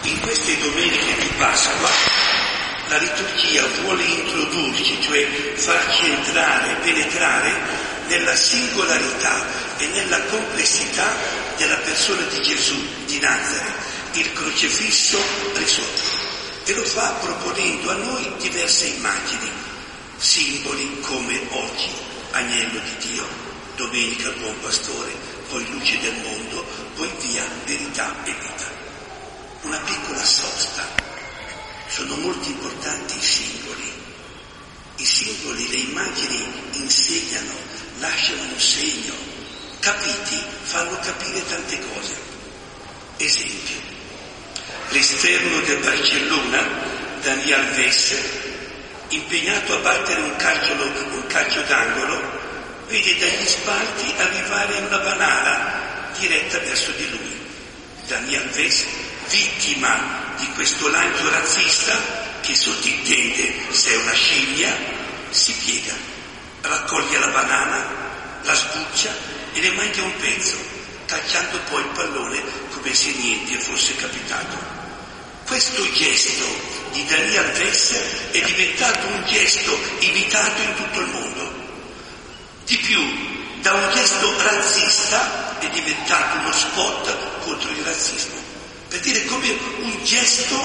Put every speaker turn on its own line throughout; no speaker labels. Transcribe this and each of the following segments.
In queste domeniche di Pasqua la liturgia vuole introdurci, cioè farci entrare, penetrare nella singolarità e nella complessità della persona di Gesù di Nazareth, il crocifisso risorto. E lo fa proponendo a noi diverse immagini, simboli come oggi, agnello di Dio, domenica buon pastore, poi luce del mondo, poi via, verità e vita. Una piccola sosta. Sono molto importanti i simboli. I simboli, le immagini insegnano, lasciano un segno. Capiti fanno capire tante cose. Esempio, l'esterno del Barcellona, Dani Alves, impegnato a battere un calcio d'angolo, vede dagli spalti arrivare una banana diretta verso di lui. Dani Alves, vittima di questo lancio razzista che sottintende se è una scimmia, si piega, raccoglie la banana, la sbuccia e ne mangia un pezzo, calciando poi il pallone come se niente fosse capitato. Questo gesto di Dani Alves è diventato un gesto imitato in tutto il mondo. Di più, da un gesto razzista è diventato uno spot contro il razzismo. Per dire come un gesto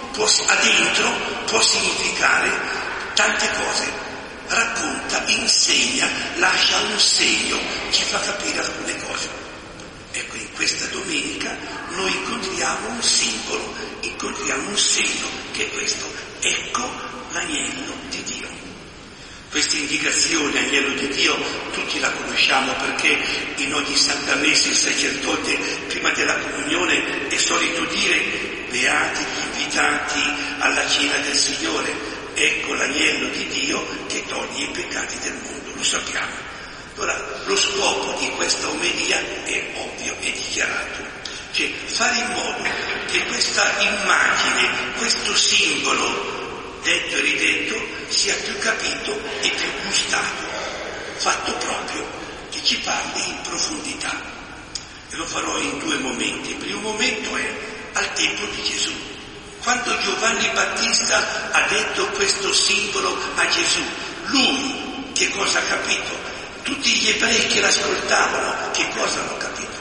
può significare tante cose. Racconta, insegna, lascia un segno, ci fa capire alcune cose. Ecco, in questa domenica noi incontriamo un simbolo, incontriamo un segno che è questo. Ecco l'agnello di Dio. Questa indicazione, agnello di Dio, tutti la conosciamo perché in ogni Santa Messa il sacerdote prima della comunione è solito dire: beati gli invitati alla cena del Signore, ecco l'agnello di Dio che toglie i peccati del mondo, lo sappiamo. Allora, lo scopo di questa omelia è ovvio e dichiarato, cioè fare in modo che questa immagine, questo simbolo, detto e ridetto, sia più capito e più gustato, fatto proprio, che ci parli in profondità. E lo farò in due momenti. Il primo momento è al tempo di Gesù. Quando Giovanni Battista ha detto questo simbolo a Gesù, lui che cosa ha capito? Tutti gli ebrei che l'ascoltavano, che cosa hanno capito?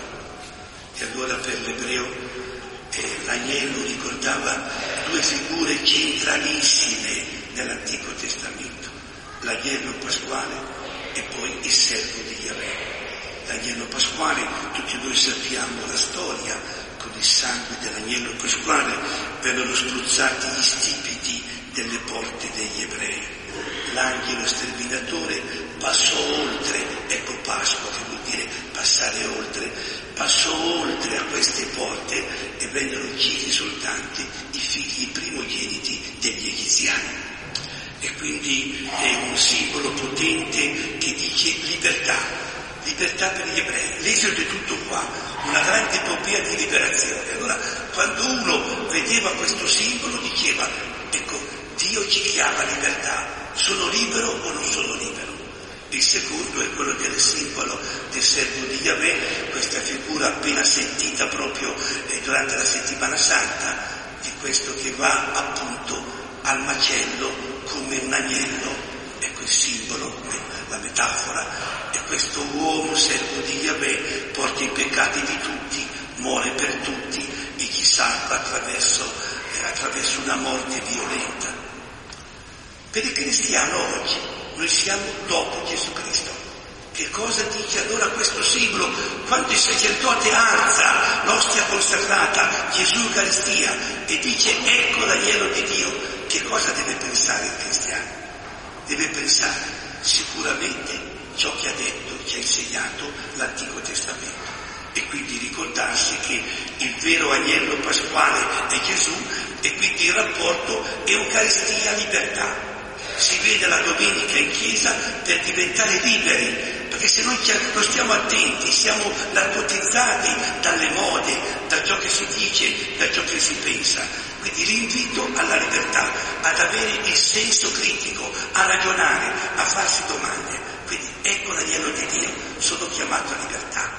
E allora per l'ebreo l'agnello ricordava due figure centralissime nell'Antico Testamento, l'agnello pasquale e poi il servo di Yahweh. L'agnello pasquale, tutti noi sappiamo la storia, con il sangue dell'agnello pasquale vennero spruzzati gli stipiti delle porte degli ebrei. L'angelo sterminatore passò oltre, ecco Pasqua che vuol dire passare oltre, passò oltre a queste porte e vennero uccisi soltanto i figli primogeniti degli egiziani. E quindi è un simbolo potente che dice libertà per gli ebrei. L'esodo è tutto qua, una grande epopea di liberazione. Allora, quando uno vedeva questo simbolo diceva, ecco, Dio ci chiama a libertà, sono libero o non sono libero? Il secondo è quello del simbolo del servo di Yahweh, questa figura appena sentita proprio durante la settimana santa, di questo che va appunto al macello come un agnello. Ecco il simbolo, la metafora. E questo uomo, servo di Yahweh, porta i peccati di tutti, muore per tutti e ci salva attraverso una morte violenta. Per il cristiano oggi noi siamo dopo Gesù Cristo. Che cosa dice allora questo simbolo? Quando il sacerdote alza l'ostia consacrata, Gesù Eucaristia, e dice ecco l'agnello di Dio, che cosa deve pensare il cristiano? Deve pensare sicuramente ciò che ha detto, ci ha insegnato l'Antico Testamento. E quindi ricordarsi che il vero agnello pasquale è Gesù e quindi il rapporto Eucaristia-libertà. Si vede la domenica in chiesa per diventare liberi, perché se noi non stiamo attenti, siamo narcotizzati dalle mode, da ciò che si dice, da ciò che si pensa. Quindi l'invito alla libertà, ad avere il senso critico, a ragionare, a farsi domande. Quindi ecco l'agnello di Dio, sono chiamato a libertà. E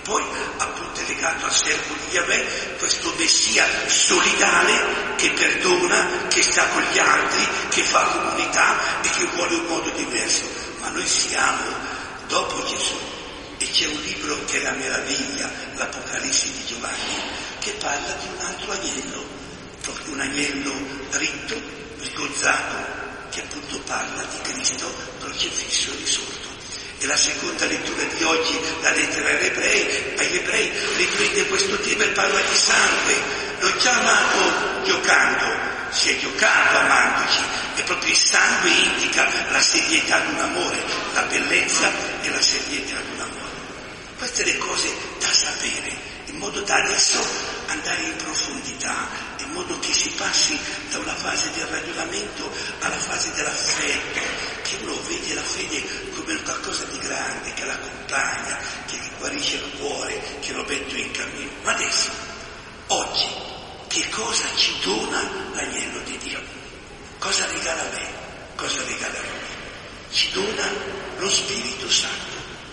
poi appunto è legato al servo di Yahweh, questo Messia solidale che perdona, che sta con gli altri, che fa comunità e che vuole un modo diverso. Ma noi siamo dopo Gesù, e c'è un libro che è la meraviglia, l'Apocalisse di Giovanni, che parla di un altro agnello, proprio un agnello ritto, rigozzato, che appunto parla di Cristo crocifisso e risorto. E la seconda lettura di oggi, la lettera agli ebrei, riprende questo tema e parla di sangue. L'ho già amato giocando, si è giocato amandoci, e proprio il sangue indica la serietà di un amore, la bellezza e la serietà di un amore. Queste le cose da sapere, in modo da adesso andare in profondità, in modo che si passi da una fase del ragionamento alla fase dell'affetto, che uno vede la fede come qualcosa di grande, che l'accompagna, che guarisce il cuore, che lo mette in cammino. Ma adesso, oggi, che cosa ci dona l'agnello di Dio? Cosa regala a me? Cosa regala a noi? Ci dona lo Spirito Santo.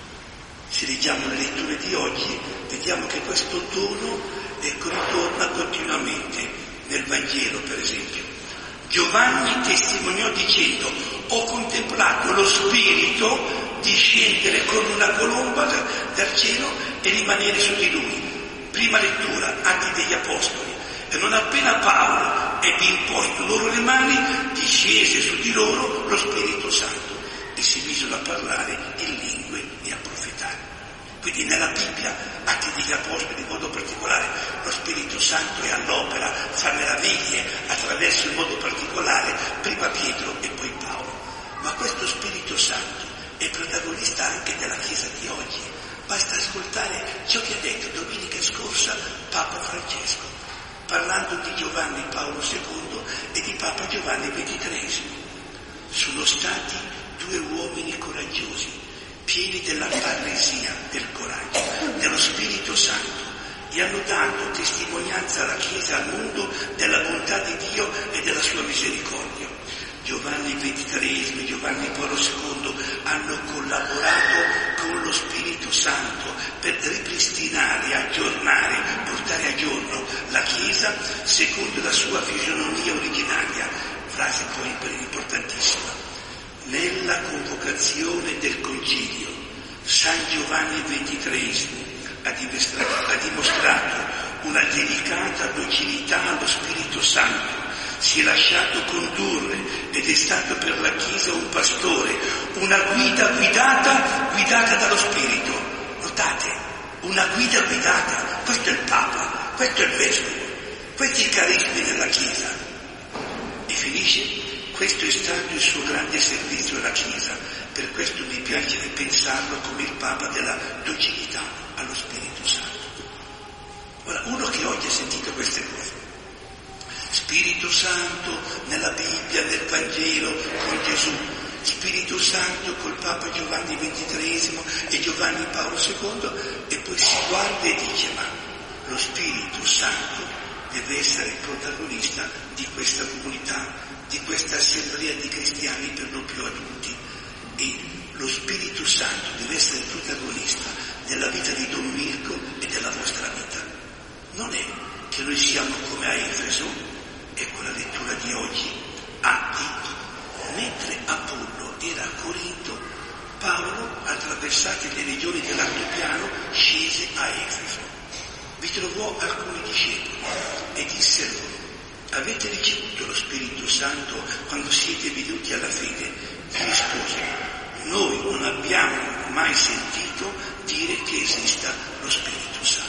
Se leggiamo le letture di oggi, vediamo che questo dono ritorna continuamente nel Vangelo, per esempio. Giovanni testimoniò dicendo: ho contemplato lo Spirito discendere come una colomba dal cielo e rimanere su di lui. Prima lettura, Atti degli Apostoli. E non appena Paolo ebbe imposto loro le mani, discese su di loro lo Spirito Santo e si misero a parlare in lingue e a profetare. Quindi nella Bibbia, Atti degli Apostoli in modo particolare, lo Spirito Santo è all'opera, fa meraviglie attraverso in modo particolare prima Pietro e poi Paolo. Ma questo Spirito Santo è protagonista anche della Chiesa di oggi. Basta ascoltare ciò che ha detto domenica scorsa Papa Francesco, parlando di Giovanni Paolo II e di Papa Giovanni XXIII. Sono stati due uomini coraggiosi, pieni della parresia, del coraggio, dello Spirito Santo, e hanno dato testimonianza alla Chiesa e al mondo della bontà di Dio e della sua misericordia. Giovanni XXIII e Giovanni Paolo II hanno collaborato con lo Spirito Santo per ripristinare, aggiornare, portare a giorno la Chiesa secondo la sua fisionomia originaria. Frase poi importantissima. Nella convocazione del Concilio, San Giovanni XXIII ha dimostrato una delicata docilità allo Spirito Santo, si è lasciato condurre ed è stato per la Chiesa un pastore, una guida guidata dallo Spirito. Notate, una guida guidata, questo è il Papa, questo è il Vescovo, questi i carismi della Chiesa. E finisce: questo è stato il suo grande servizio alla Chiesa, per questo mi piace pensarlo come il Papa della docilità allo Spirito Santo. Ora, uno che oggi ha sentito queste cose, Spirito Santo nella Bibbia, nel Vangelo, con Gesù, Spirito Santo col Papa Giovanni XXIII e Giovanni Paolo II, e poi si guarda e dice: ma lo Spirito Santo deve essere il protagonista di questa comunità, di questa assemblea di cristiani per lo più adulti, e lo Spirito Santo deve essere il protagonista della vita di Don Mirko e della vostra vita. Non è che noi siamo come a Efeso, ecco la lettura di oggi, Atti, mentre Apollo era a Corinto, Paolo, attraversate le regioni dell'altopiano, scese a Efeso. Vi trovò alcuni discepoli e disse loro: avete ricevuto lo Spirito Santo quando siete venuti alla fede? Gli risposero: noi non abbiamo mai sentito dire che esista lo Spirito Santo.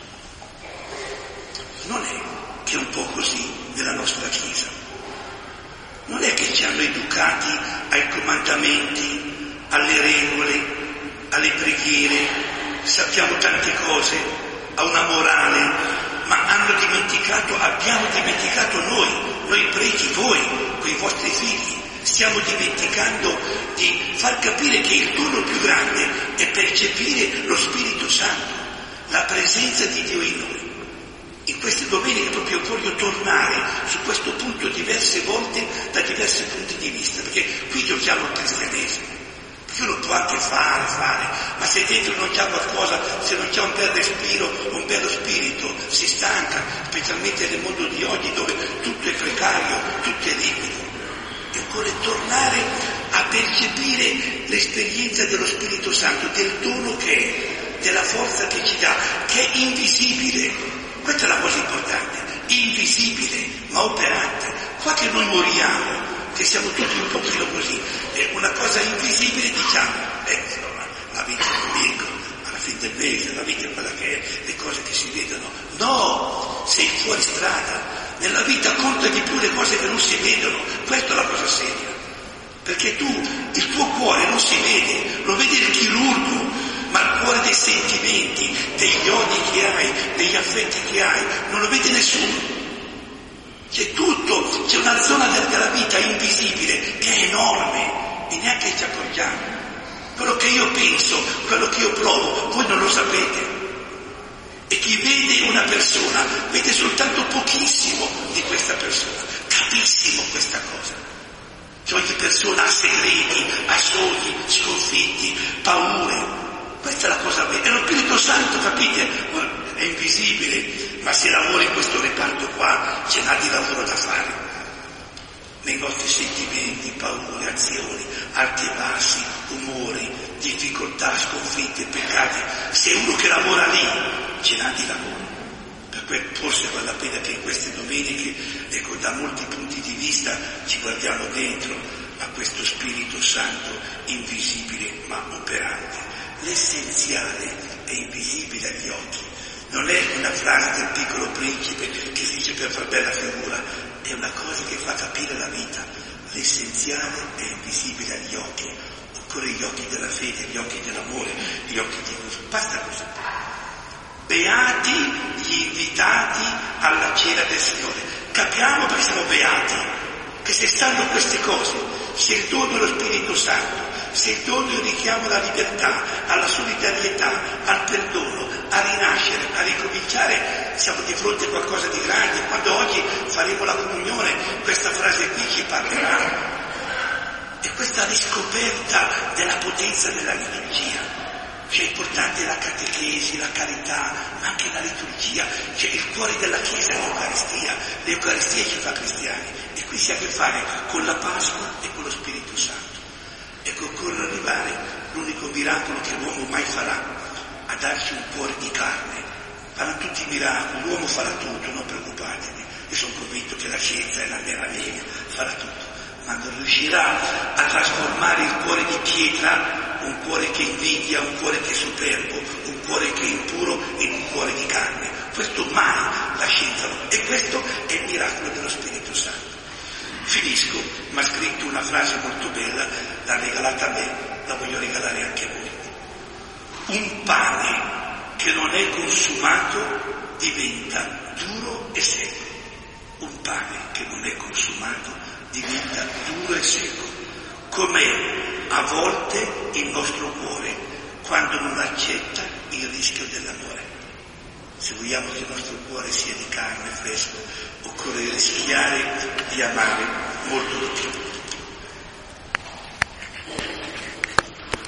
Non è che è un po' così nella nostra Chiesa. Non è che ci hanno educati ai comandamenti, alle regole, alle preghiere, sappiamo tante cose, a una morale, ma abbiamo dimenticato noi preti, voi, con i vostri figli, stiamo dimenticando di far capire che il dono più grande è percepire lo Spirito Santo, la presenza di Dio in noi. In queste domeniche proprio voglio tornare su questo punto diverse volte da diversi punti di vista, perché qui giochiamo il cristianesimo. Perché uno può anche fare, ma se dentro non c'è qualcosa, se non c'è un bel respiro, un bello spirito, si stanca, specialmente nel mondo di oggi dove tutto è precario, tutto è liquido. E occorre tornare a percepire l'esperienza dello Spirito Santo, del dono che è, della forza che ci dà, che è invisibile. Questa è la cosa importante, invisibile ma operante. Qua che noi moriamo, che siamo tutti un pochino così, è una cosa invisibile, diciamo, insomma, la vita è un amico, alla fine del mese, la vita è quella che è, le cose che si vedono. No, sei fuori strada, nella vita conta di più le cose che non si vedono, questa è la cosa seria, perché tu, il tuo cuore non si vede, lo vede il chirurgo, ma il cuore dei sentimenti, degli odi che hai, degli affetti che hai, non lo vede nessuno. C'è tutto, c'è una zona della vita invisibile che è enorme e neanche ci accorgiamo. Quello che io penso, quello che io provo, voi non lo sapete. E chi vede una persona vede soltanto pochissimo di questa persona, capissimo questa cosa. Che ogni persona ha segreti, ha sogni, sconfitti, paure. Questa è la cosa vera. E lo Spirito Santo, capite, è invisibile. Ma se lavori in questo reparto qua, ce n'ha di lavoro da fare. Nei nostri sentimenti, paure, azioni, alti e bassi, umori, difficoltà, sconfitte, peccati. Se uno che lavora lì, ce n'ha di lavoro. Per cui forse vale la pena che in queste domeniche, ecco, da molti punti di vista, ci guardiamo dentro a questo Spirito Santo invisibile ma operante. L'essenziale è invisibile agli occhi. Non è una frase del Piccolo Principe che si dice per far bella figura, è una cosa che fa capire la vita. L'essenziale è invisibile agli occhi. Occorre gli occhi della fede, gli occhi dell'amore, gli occhi di Dio. Basta così. Beati gli invitati alla cena del Signore. Capiamo perché siamo beati, che se stanno queste cose, se il dono dello Spirito Santo, se il dono è il richiamo alla libertà, alla solidarietà, al perdono, a rinascere, a ricominciare, siamo di fronte a qualcosa di grande. Quando oggi faremo la comunione, questa frase qui ci parlerà. E questa riscoperta della potenza della liturgia. Cioè è importante la catechesi, la carità, ma anche la liturgia, cioè il cuore della Chiesa è l'Eucaristia. L'Eucaristia ci fa cristiani. E qui si ha a che fare con la Pasqua e con lo Spirito Santo. Ecco, occorre arrivare, l'unico miracolo che l'uomo mai farà, a darci un cuore di carne. Faranno tutti i miracoli, l'uomo farà tutto, non preoccupatevi. Io sono convinto che la scienza e la meraviglia farà tutto, ma non riuscirà a trasformare il cuore di pietra, un cuore che invidia, un cuore che è superbo, un cuore che è impuro, in un cuore di carne. Questo mai la scienza non. E questo è il miracolo dello Spirito Santo. Finisco, mi ha scritto una frase molto bella, l'ha regalata a me, la voglio regalare anche a voi. Un pane che non è consumato diventa duro e secco. Un pane che non è consumato diventa duro e secco. Com'è a volte il nostro cuore quando non accetta il rischio dell'amore. Se vogliamo che il nostro cuore sia di carne fresco, occorre rischiare di amare molto di più.